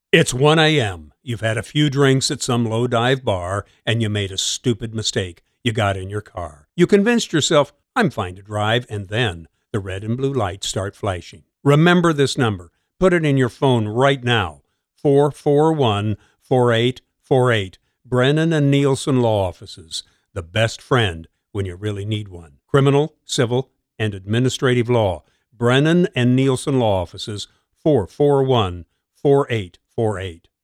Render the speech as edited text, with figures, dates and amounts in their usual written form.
It's 1 a.m. You've had a few drinks at some low dive bar and you made a stupid mistake. You got in your car. You convinced yourself, I'm fine to drive, and then the red and blue lights start flashing. Remember this number. Put it in your phone right now. 441-4848. Brennan and Nielsen Law Offices. The best friend when you really need one. Criminal, civil, and administrative law. Brennan and Nielsen Law Offices. 441-4848.